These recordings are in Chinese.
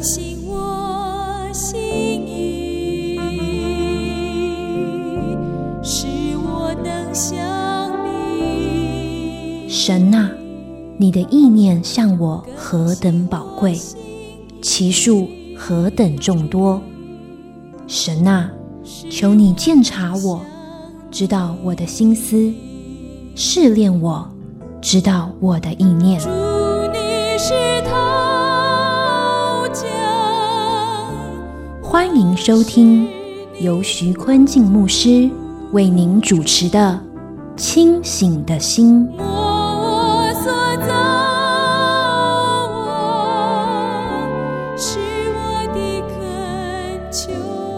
醒我心意，使我能想你。 神啊，你的意念向我何等宝贵，其数何等众多。神啊，求你鉴察我，知道我的心思，试炼我，知道我的意念。 主，你是陶匠。 欢迎收听由徐坤静牧师为您主持的《清醒的心》。 我所造，是我的恳求。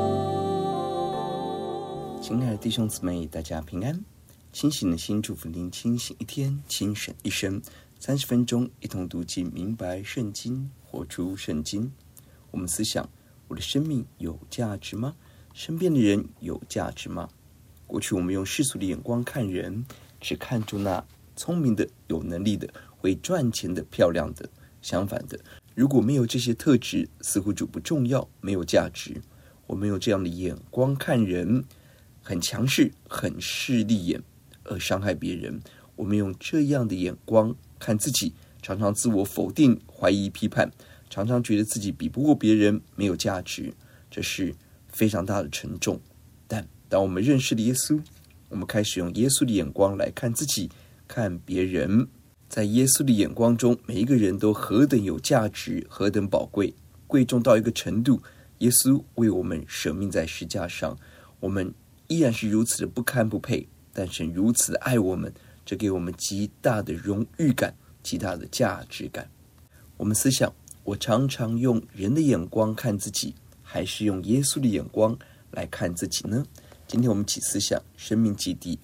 亲爱的弟兄姊妹，大家平安。清醒的心，祝福您清醒一天，清醒一生。30分钟，一同读经，明白圣经，活出圣经。我们思想，我的生命有价值吗？身边的人有价值吗？过去我们用世俗的眼光看人，只看出那聪明的、有能力的、会赚钱的、漂亮的。相反的，如果没有这些特质，似乎就不重要，没有价值。我们用这样的眼光看人，很强势，很势利眼，而伤害别人。我们用这样的眼光看自己，常常自我否定、怀疑、批判，常常觉得自己比不过别人，没有价值。这是非常大的沉重。但当我们认识了耶稣，我们开始用耶稣的眼光来看自己，看别人。在耶稣的眼光中，每一个人都何等有价值，何等宝贵，贵重到一个程度。耶稣为我们舍命在十架上，我们依然是如此的不堪不配，但神如此的爱我们，这给我们极大的荣誉感，极大的价值感。我们思想，我常常用人的眼光看自己，还是用耶稣的眼光来看自己呢？今天我们一起思想申命记第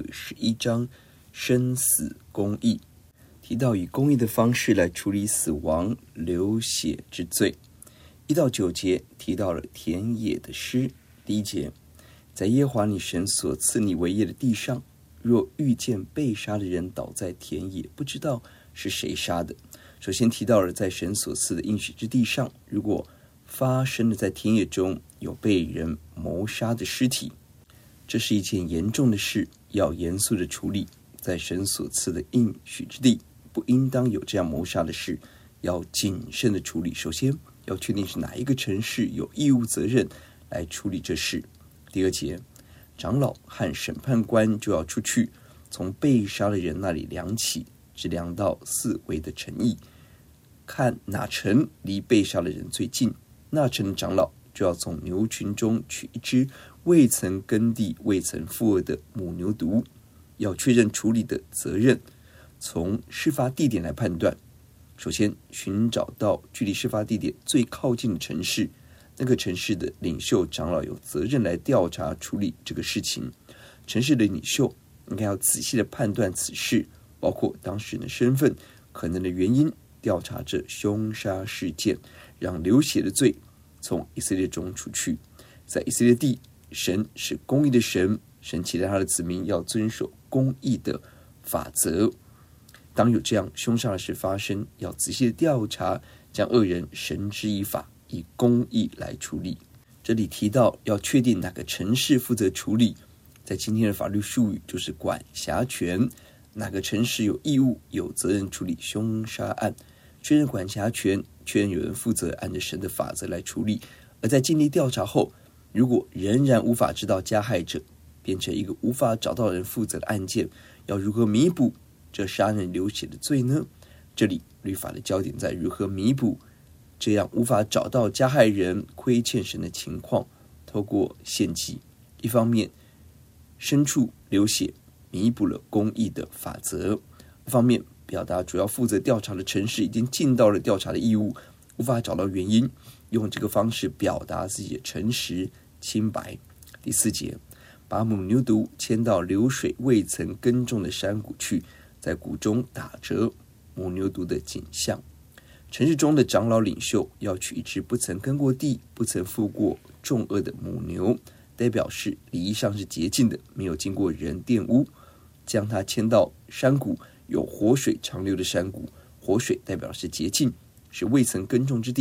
21章，生死公义。提到以公义的方式来处理死亡流血之罪。1到9节提到了田野的诗。第1节，在耶和华你神所赐你为业的地上，若遇见被杀的人倒在田野，不知道是谁杀的。首先提到了在神所赐的应许之地上，如果发生了在田野中有被人谋杀的尸体，这是一件严重的事，要严肃的处理。在神所赐的应许之地，不应当有这样谋杀的事，要谨慎的处理。首先要确定是哪一个城市有义务责任来处理这事。第2节，长老和审判官就要出去，从被杀的人那里量起，直量到4围的城邑，看哪城离被杀的人最近，那城的长老就要从牛群中取一只未曾耕地、未曾负恶的母牛犊，要确认处理的责任，从事发地点来判断。首先寻找到距离事发地点最靠近的城市，那个城市的领袖长老有责任来调查处理这个事情。城市的领袖应该要仔细的判断此事，包括当事人的身份、可能的原因，调查这凶杀事件，让流血的罪从以色列中除去。在以色列地，神是公义的神，神期待他的子民要遵守公义的法则。当有这样凶杀的事发生，要仔细的调查，将恶人绳之以法，以公义来处理。这里提到要确定哪个城市负责处理，在今天的法律术语就是管辖权，哪个城市有义务、有责任处理凶杀案，确认管辖权，确认有人负责按着神的法则来处理。而在尽力调查后，如果仍然无法知道加害者，变成一个无法找到人负责的案件，要如何弥补这杀人流血的罪呢？这里律法的焦点在如何弥补这样无法找到加害人、亏欠神的情况。透过献祭，一方面牲畜流血弥补了公义的法则，一方面表达主要负责调查的城市已经尽到了调查的义务，无法找到原因，用这个方式表达自己的诚实清白。第4节，把母牛犊牵到流水未曾耕种的山谷去，在谷中打折母牛犊的颈项。城市中的长老领袖要取一只不曾耕过地、不曾负过重恶的母牛，代表是礼仪上是洁净的，没有经过人玷污，将它牵到山谷有活水长流的山谷。活水代表是洁净，是未曾耕种之地，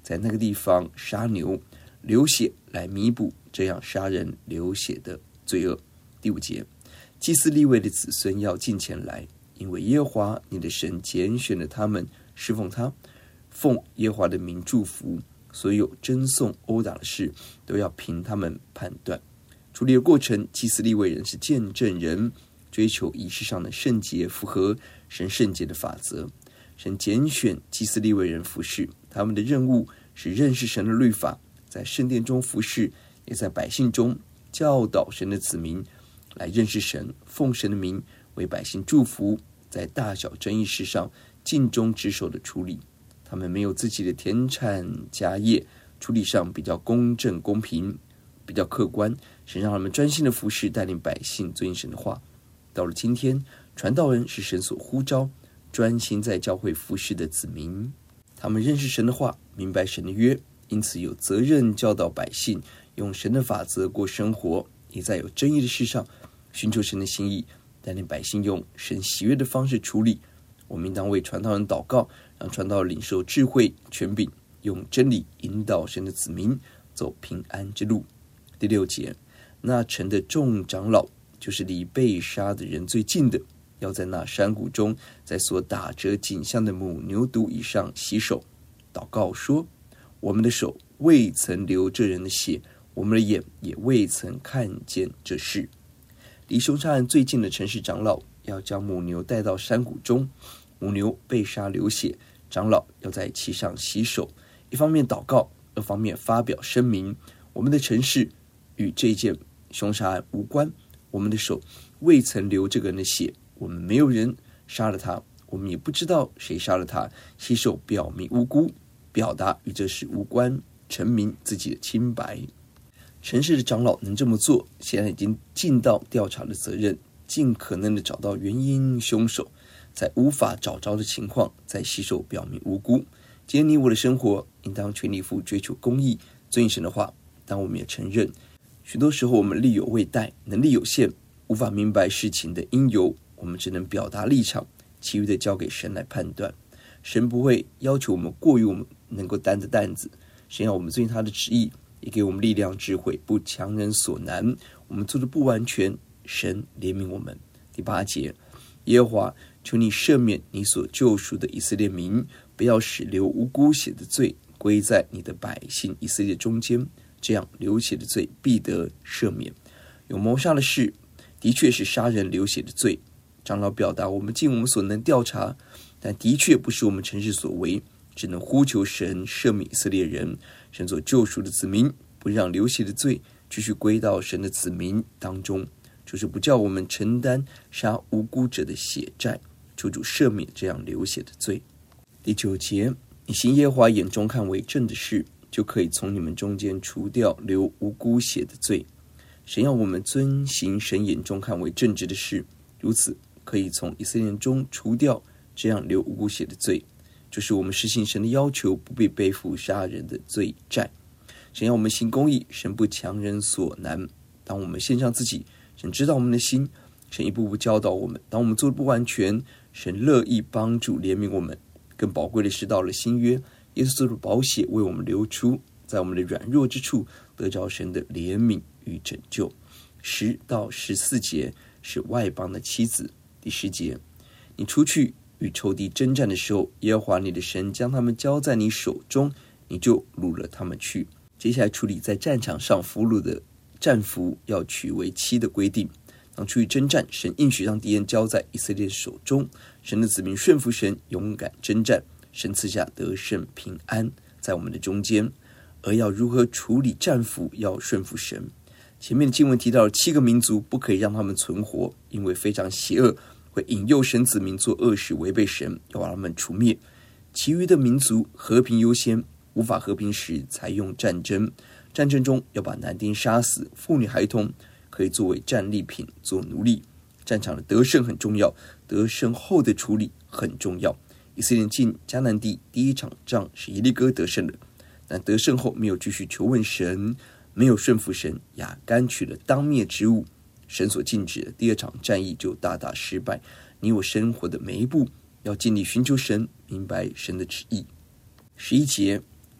在那个地方杀牛，流血来弥补这样杀人流血的罪恶。第5节，祭司利未的子孙要近前来，因为耶和华你的神拣选了他们侍奉他，奉耶和华的名祝福。所有争讼殴打的事都要凭他们判断。处理的过程，祭司利未人是见证人，追求仪式上的圣洁，符合神圣洁的法则。神拣选祭司利未人服侍，他们的任务是认识神的律法，在圣殿中服侍，也在百姓中教导神的子民来认识神，奉神的名为百姓祝福，在大小争议事上尽忠职守的处理。他们没有自己的田产家业，处理上比较公正公平，比较客观。神让他们专心的服侍，带领百姓遵行神的话。到了今天，传道人是神所呼召专心在教会服侍的子民，他们认识神的话，明白神的约，因此有责任教导百姓用神的法则过生活，也在有争议的事上寻求神的心意，带领百姓用神喜悦的方式处理。我们应当为传道人祷告，让传道人领受智慧权柄，用真理引导神的子民走平安之路。第6节，那城的众长老，就是离被杀的人最近的，要在那山谷中，在所打折颈项的母牛犊以上洗手，祷告说：我们的手未曾流这人的血，我们的眼也未曾看见这事。离凶杀案最近的城市长老要将母牛带到山谷中，母牛被杀流血，长老要在其上洗手，一方面祷告，二方面发表声明：我们的城市与这件凶杀案无关，我们的手未曾流这个人的血，我们没有人杀了他，我们也不知道谁杀了他，洗手表明无辜，表达与这事无关，陈明自己的清白。城市的长老能这么做，现在已经尽到调查的责任，尽可能的找到原因凶手，在无法找着的情况，在洗手表明无辜。今天你我的生活应当全力以赴追求公义，遵行神的话，但我们也承认许多时候我们力有未逮，能力有限，无法明白事情的因由，我们只能表达立场，其余的交给神来判断。神不会要求我们过于我们能够担的担子，神要我们遵行他的旨意，也给我们力量智慧，不强人所难。我们做的不完全，神怜悯我们。第8节，耶和华，求你赦免你所救赎的以色列民，不要使流无辜血的罪归在你的百姓以色列中间，这样流血的罪必得赦免。有谋杀的事的确是杀人流血的罪，长老表达我们尽我们所能调查，但的确不是我们诚实所为，只能呼求神赦免以色列人，神所救赎的子民，不让流血的罪继续归到神的子民当中，就是不叫我们承担杀无辜者的血债，求主赦免这样流血的罪。第9节，你行耶和华眼中看为正的事，就可以从你们中间除掉流无辜血的罪。神要我们遵行神眼中看为正直的事，如此可以从以色列人中除掉这样流无辜血的罪，就是我们实行神的要求，不必背负杀人的罪债。神要我们行公义，神不强人所难。当我们献上自己，神知道我们的心，神一步步教导我们。当我们做的不完全，神乐意帮助怜悯我们。更宝贵的是，到了新约，耶稣的宝血为我们流出，在我们的软弱之处得着神的怜悯与拯救。10到14节是外邦的妻子。第10节，你出去与仇敌征战的时候，耶和华你的神将他们交在你手中，你就掳了他们去。接下来处理在战场上俘虏的战俘要娶为妻的规定。当出去征战，神应许让敌人交在以色列手中，神的子民顺服神，勇敢征战，神赐下得胜平安在我们的中间。而要如何处理战俘，要顺服神。前面的经文提到了7个民族，不可以让他们存活，因为非常邪恶，会引诱神子民做恶事，违背神，要把他们除灭。其余的民族和平优先，无法和平时才用战争，战争中要把男丁杀死，妇女孩童可以作为战利品，做奴隶。战场的得胜很重要，得胜后的处理很重要。以色列进迦南地第一场仗是耶利哥得胜了，但得胜后没有继续求问神，没有顺服神，亚干取了当灭之物，神所禁止的第2场战役就大大失败。你我生活的每一步要尽力寻求神，明白神的旨意。11节，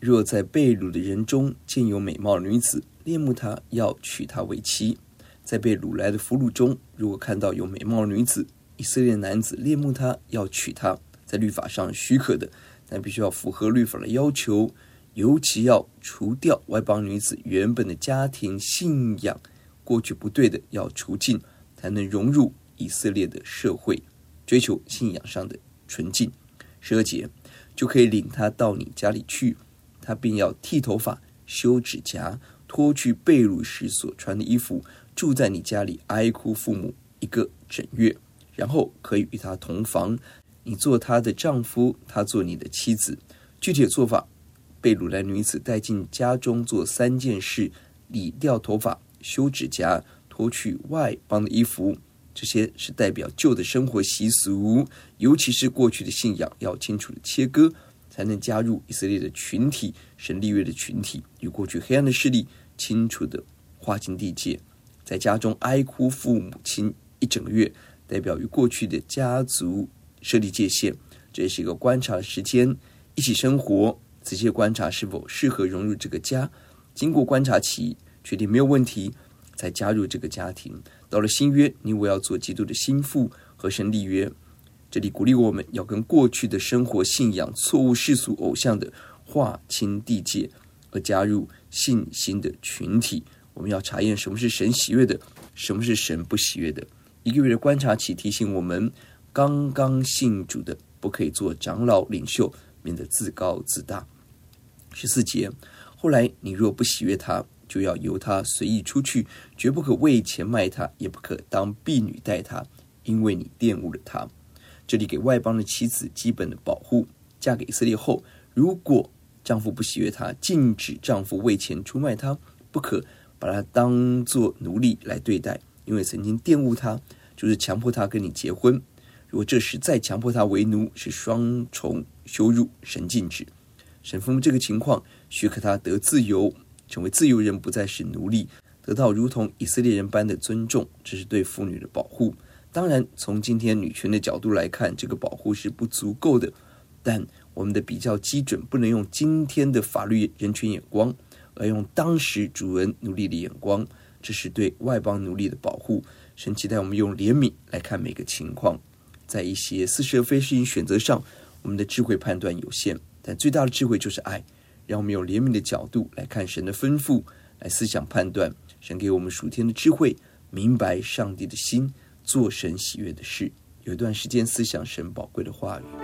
若在被掳的人中见有美貌的女子，恋慕她，要娶她为妻。在被掳来的俘虏中，如果看到有美貌的女子，以色列男子恋慕她，要娶她，在律法上许可的，但必须要符合律法的要求，尤其要除掉外邦女子原本的家庭信仰，过去不对的要除尽，才能融入以色列的社会，追求信仰上的纯净。12节，就可以领他到你家里去，他便要剃头发、修指甲，脱去被掳时所穿的衣服，住在你家里哀哭父母1个整月，然后可以与他同房，你做他的丈夫，他做你的妻子。具体的做法，被掳来女子带进家中做3件事：理掉头发、修指甲、脱去外邦的衣服。这些是代表旧的生活习俗，尤其是过去的信仰要清楚的切割，才能加入以色列的群体，神立约的群体，与过去黑暗的势力清楚的划清地界。在家中哀哭父母亲1整个月，代表与过去的家族设立界限，这也是一个观察的时间，一起生活，仔细观察是否适合融入这个家，经过观察期确定没有问题，才加入这个家庭。到了新约，你我要做基督的心腹，和神立约。这里鼓励我们要跟过去的生活信仰、错误世俗偶像的划清地界，而加入信心的群体。我们要查验什么是神喜悦的，什么是神不喜悦的。1个月的观察期提醒我们，刚刚信主的不可以做长老领袖，免得自高自大。14节，后来你若不喜悦他，就要由他随意出去，绝不可为钱卖他，也不可当婢女待他，因为你玷污了他。这里给外邦的妻子基本的保护。嫁给以色列后，如果丈夫不喜悦她，禁止丈夫为钱出卖她，不可把她当作奴隶来对待，因为曾经玷污她，就是强迫她跟你结婚。如果这时再强迫她为奴，是双重羞辱，神禁止。神吩咐这个情况，许可她得自由，成为自由人，不再是奴隶，得到如同以色列人般的尊重，这是对妇女的保护。当然，从今天女权的角度来看，这个保护是不足够的，但我们的比较基准不能用今天的法律人权眼光，而用当时主人奴隶的眼光，这是对外邦奴隶的保护。神期待我们用怜悯来看每个情况。在一些似是而非事情选择上，我们的智慧判断有限，但最大的智慧就是爱。让我们用怜悯的角度来看神的吩咐，来思想判断。神给我们属天的智慧，明白上帝的心，做神喜悦的事。有一段时间思想神宝贵的话语。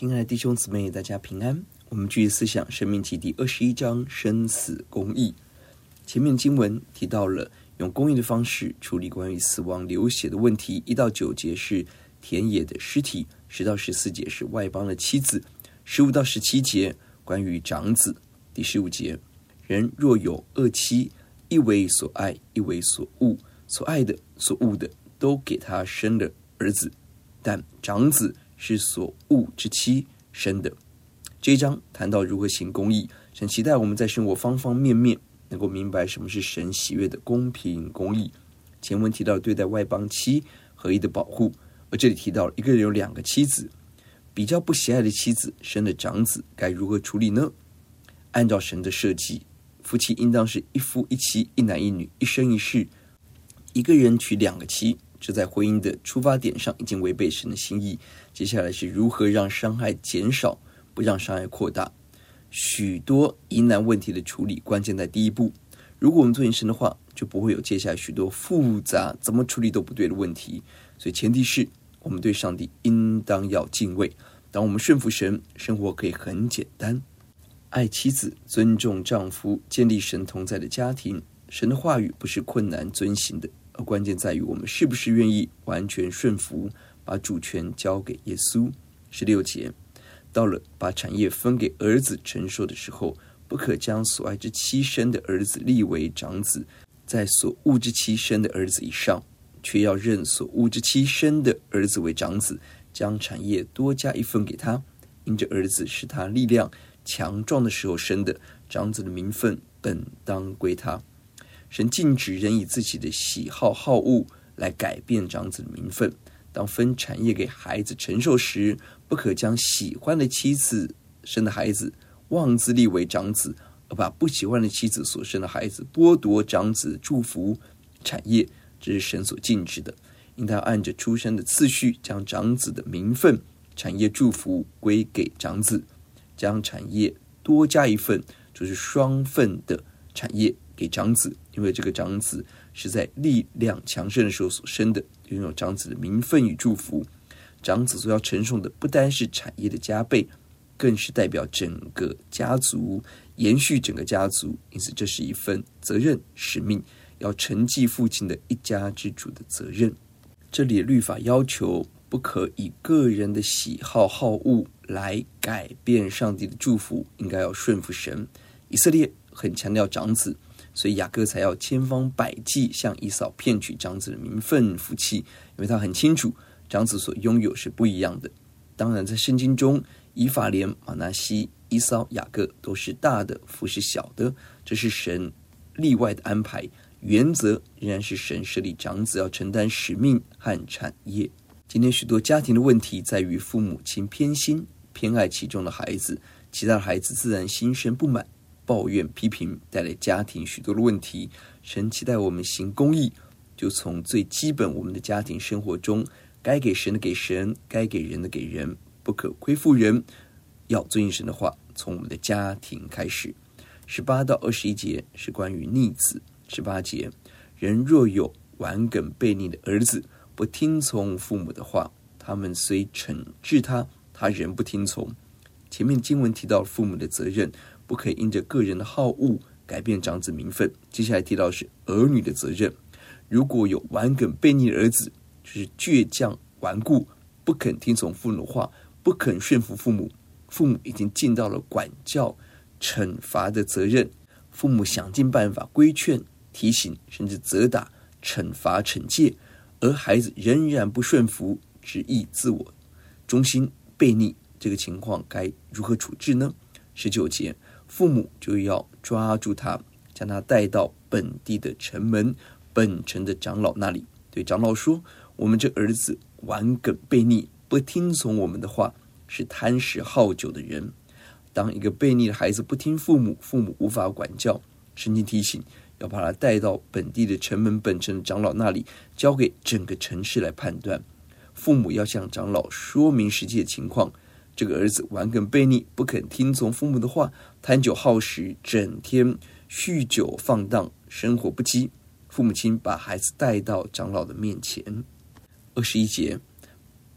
亲爱的弟兄姊妹，大家平安。我们继续思想申命记第21章生死公义。前面经文提到了用公义的方式处理关于死亡流血的问题，1到9节是田野的尸体，10到14节是外邦的妻子，15到17节关于长子，第15节，人若有恶妻，一为所爱，一为所恶，所爱的所恶的都给他生了儿子，但长子是所恶之妻生的。这一章谈到如何行公义，神期待我们在生活方方面面能够明白什么是神喜悦的公平公义。前文提到对待外邦妻合一的保护，而这里提到一个人有2个妻子，比较不喜爱的妻子生的长子该如何处理呢？按照神的设计，夫妻应当是一夫一妻，一男一女，一生一世。一个人娶2个妻，这在婚姻的出发点上已经违背神的心意。接下来是如何让伤害减少，不让伤害扩大。许多疑难问题的处理，关键在第一步。如果我们遵行神的话，就不会有接下来许多复杂怎么处理都不对的问题。所以前提是我们对上帝应当要敬畏。当我们顺服神，生活可以很简单。爱妻子，尊重丈夫，建立神同在的家庭。神的话语不是困难遵行的，而关键在于我们是不是愿意完全顺服，把主权交给耶稣。16节，到了把产业分给儿子承受的时候，不可将所爱之妻生的儿子立为长子，在所恶之妻生的儿子以上，却要认所恶之妻生的儿子为长子，将产业多加一份给他，因这儿子是他力量强壮的时候生的，长子的名分本当归他。神禁止人以自己的喜好好恶来改变长子的名分。当分产业给孩子承受时，不可将喜欢的妻子生的孩子妄自立为长子，而把不喜欢的妻子所生的孩子剥夺长子的祝福产业，这是神所禁止的。应当按着出生的次序，将长子的名分、产业祝福归给长子，将产业多加一份，就是双份的产业给长子，因为这个长子是在力量强盛的时候所生的，拥有长子的名分与祝福。长子所要承受的不单是产业的加倍，更是代表整个家族，延续整个家族，因此这是一份责任使命，要承继父亲的一家之主的责任。这里的律法要求不可以个人的喜好好恶来改变上帝的祝福，应该要顺服神。以色列很强调长子，所以雅各才要千方百计向以扫骗取长子的名分福气，因为他很清楚长子所拥有是不一样的。当然在圣经中，以法莲、马拿西、以扫、雅各都是大的服侍小的，这是神例外的安排，原则仍然是神设立长子要承担使命和产业。今天许多家庭的问题在于父母亲偏心，偏爱其中的孩子，其他的孩子自然心生不满，抱怨批评，带来家庭许多的问题。神期待我们行公义，就从最基本我们的家庭生活中，该给神的给神，该给人的给人，不可亏负人，要遵行神的话，从我们的家庭开始。18到21节是关于逆子。18节，人若有顽梗悖逆的儿子，不听从父母的话，他们虽惩治他，他仍不听从。前面经文提到父母的责任，不可以因着个人的好恶改变长子名分。接下来提到的是儿女的责任，如果有顽梗悖逆的儿子，就是倔强顽固，不肯听从父母的话，不肯顺服父母，父母已经尽到了管教惩罚的责任，父母想尽办法规劝提醒，甚至责打惩罚惩戒，而孩子仍然不顺服，执意自我中心悖逆，这个情况该如何处置呢？19节，父母就要抓住他，将他带到本地的城门，本城的长老那里，对长老说，我们这儿子顽梗悖逆，不听从我们的话，是贪食好酒的人。当一个悖逆的孩子不听父母，父母无法管教，圣经提醒要把他带到本地的城门本城的长老那里，交给整个城市来判断。父母要向长老说明实际的情况，这个儿子顽梗悖逆，不肯听从父母的话，贪酒好食，整天酗酒放荡，生活不羁。父母亲把孩子带到长老的面前。21节，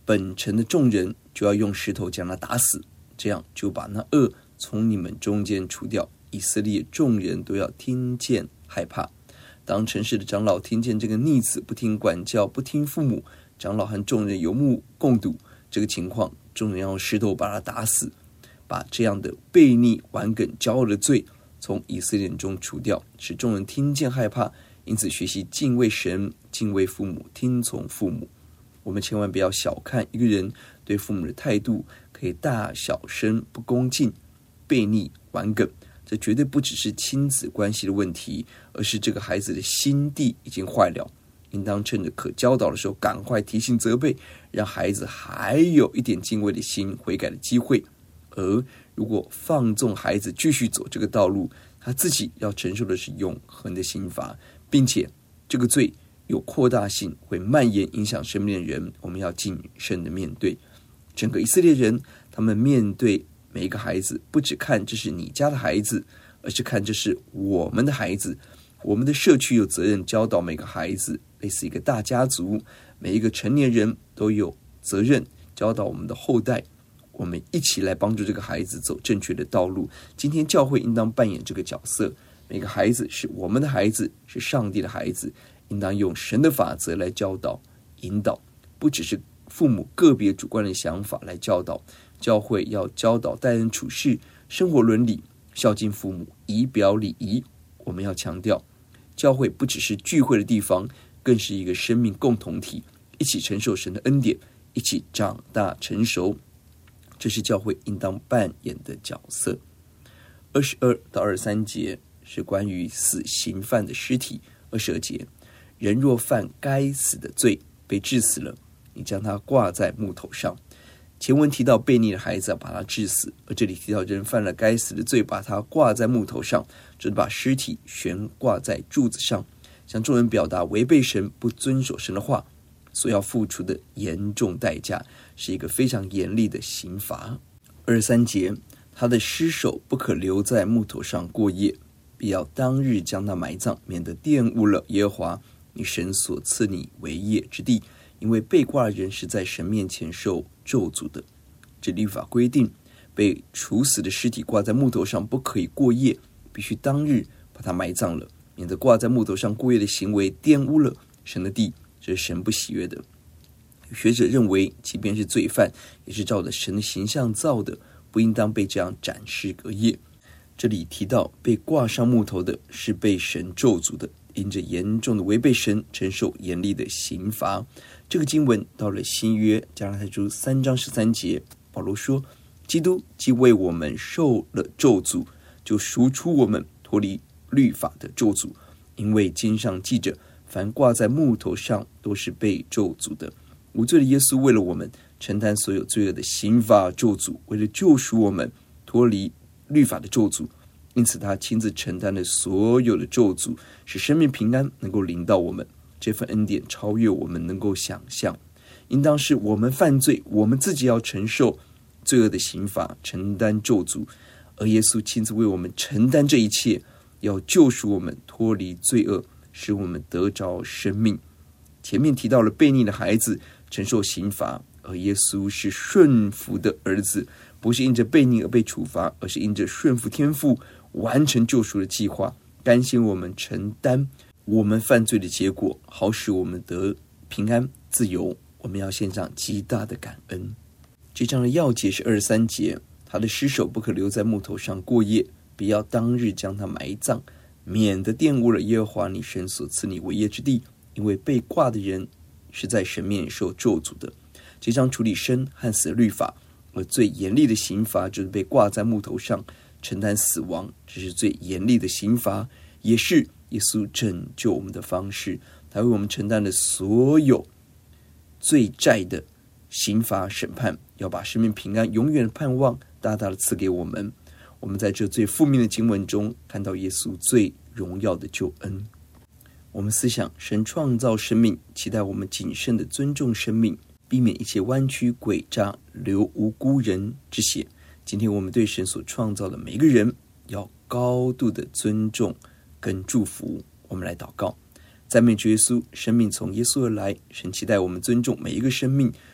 本城的众人就要用石头将他打死，这样就把那恶从你们中间除掉。以色列众人都要听见害怕。当城市的长老听见这个逆子不听管教，不听父母，长老和众人有目共睹这个情况，众人要用石头把他打死，把这样的悖逆、顽梗、骄傲的罪从以色列人中除掉，使众人听见害怕，因此学习敬畏神、敬畏父母、听从父母。我们千万不要小看一个人对父母的态度，可以大小声不恭敬、悖逆、顽梗，这绝对不只是亲子关系的问题，而是这个孩子的心地已经坏了。应当趁着可教导的时候赶快提醒责备，让孩子还有一点敬畏的心、悔改的机会。而如果放纵孩子继续走这个道路，他自己要承受的是永恒的刑罚，并且这个罪有扩大性，会蔓延影响生命的人，我们要谨慎的面对。整个以色列人，他们面对每一个孩子，不只看这是你家的孩子，而是看这是我们的孩子。我们的社区有责任教导每个孩子，类似一个大家族，每一个成年人都有责任教导我们的后代。我们一起来帮助这个孩子走正确的道路。今天教会应当扮演这个角色，每个孩子是我们的孩子，是上帝的孩子，应当用神的法则来教导引导，不只是父母个别主观的想法来教导。教会要教导待人处事、生活伦理，孝敬父母，仪表礼仪。我们要强调，教会不只是聚会的地方，更是一个生命共同体，一起承受神的恩典，一起长大成熟，这是教会应当扮演的角色。22到23节是关于死刑犯的尸体。22节，人若犯该死的罪，被治死了，你将他挂在木头上。前文提到悖逆的孩子要把他治死，而这里提到人犯了该死的罪，把他挂在木头上，就是把尸体悬挂在柱子上，向众人表达违背神、不遵守神的话所要付出的严重代价，是一个非常严厉的刑罚。23节，他的尸首不可留在木头上过夜，必要当日将他埋葬，免得玷污了耶和华你神所赐你为业之地，因为被挂的人是在神面前受咒诅的。这律法规定，被处死的尸体挂在木头上不可以过夜，必须当日把它埋葬了，免得挂在木头上过夜的行为玷污了神的地，这是神不喜悦的。学者认为，即便是罪犯，也是照着神的形象造的，不应当被这样斩尸隔夜。这里提到被挂上木头的是被神咒诅的，因着严重的违背神，承受严厉的刑罚。这个经文到了新约加拉太书3章13节，保罗说，基督既为我们受了咒诅，就赎出我们脱离律法的咒诅，因为经上记着，凡挂在木头上都是被咒诅的。无罪的耶稣为了我们承担所有罪恶的刑罚咒诅，为了救赎我们脱离律法的咒诅，因此他亲自承担了所有的咒诅，使生命平安能够临到我们。这份恩典超越我们能够想象，应当是我们犯罪，我们自己要承受罪恶的刑罚，承担咒诅，而耶稣亲自为我们承担这一切，要救赎我们脱离罪恶，使我们得着生命。前面提到了悖逆的孩子承受刑罚，而耶稣是顺服的儿子，不是因着悖逆而被处罚，而是因着顺服天父，完成救赎的计划，甘心我们承担我们犯罪的结果，好使我们得平安自由。我们要献上极大的感恩。这章的要节是23节，他的尸首不可留在木头上过夜，必要当日将他埋葬，免得玷污了耶和华你神所赐你为业之地，因为被挂的人是在神面受咒诅的。这章处理生和死的律法，而最严厉的刑罚就是被挂在木头上承担死亡，这是最严厉的刑罚，也是耶稣拯救我们的方式。他为我们承担了所有罪债的刑罚审判，要把生命平安永远的盼望大大的赐给我们。我们在这最负面的经文中看到耶稣最荣耀的救恩。我们思想神创造生命，期待我们谨慎的尊重生命，避免一切弯曲诡诈，流无辜人之血。今天我们对神所创造的每一个人要高度的尊重跟祝福。我们来祷告。赞美主耶稣，生命从耶稣而来，神期待我们尊重每一个生命，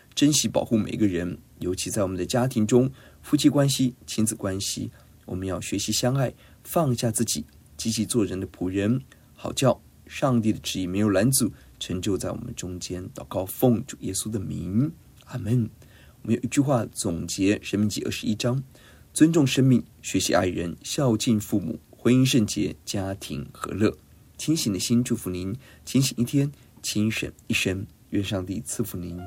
珍惜保护每个人，尤其在我们的家庭中，夫妻关系、亲子关系，我们要学习相爱，放下自己，积极做人的仆人，好叫上帝的旨意没有拦阻，成就在我们中间。祷告奉主耶稣的名，阿们。我们有一句话总结申命记21章：尊重生命，学习爱人，孝敬父母，婚姻圣洁，家庭和乐。清醒的心祝福您，清醒一天，清省一生。愿上帝赐福您。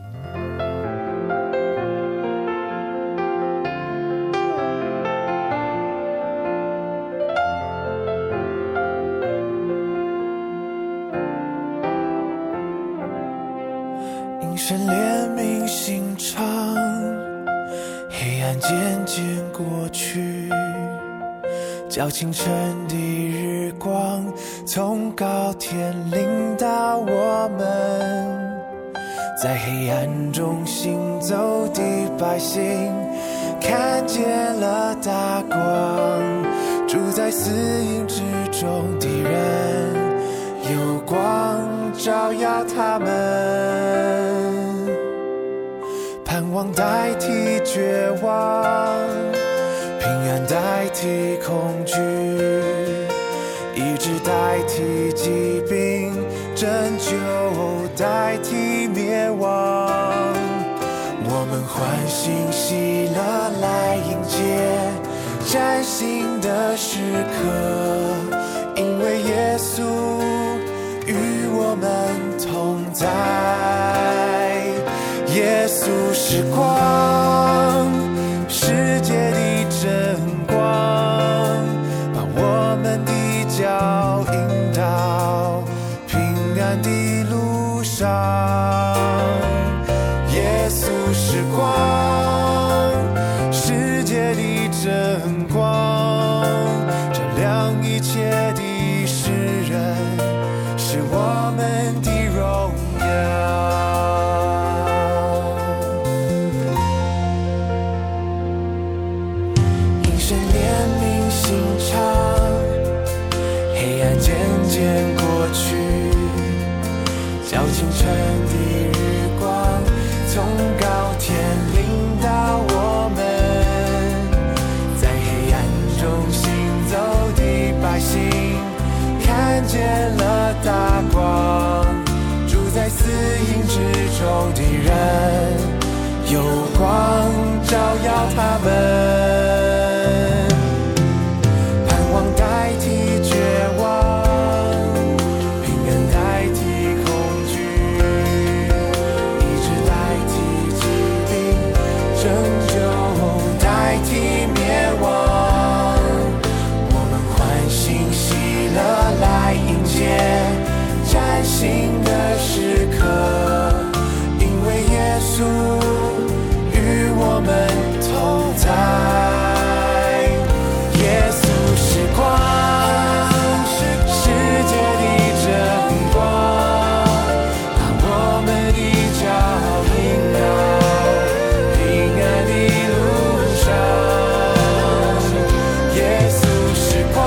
因神怜悯心肠，黑暗渐渐过去，叫清晨的日光从高天领导我们。在黑暗中行走的百姓看见了大光，住在死荫之中的人有光照耀他们。盼望代替绝望，平安代替恐惧，医治代替疾病，拯救代替灭亡。我们欢欣喜乐来迎接崭新的时刻，因为耶稣与我们同在。耶稣是光，世界的真光，把我们的脚引到平安的路上。耶稣是光，世界的真光，照亮一切的世人，是我们的荣耀。渐过去，叫清晨的日光从高天领导我们。在黑暗中行走的百姓看见了大光，住在死荫之中的人有光照耀他们。盼望代替绝望，崭新的时刻，因为耶稣与我们同在。耶稣是光，世界的真光，把我们的脚引到平安的路上。耶稣是光，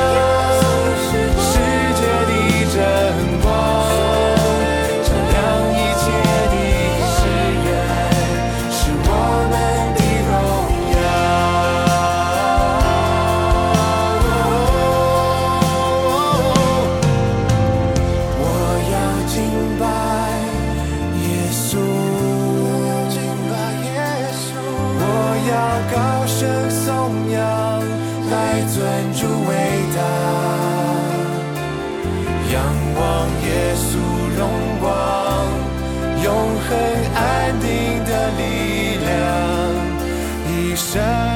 真光照亮一切的世人，是我们的荣耀。我要敬拜耶稣，我要高声颂扬，来尊主伟大。仰望耶稣荣光，永恒安定的力量，一生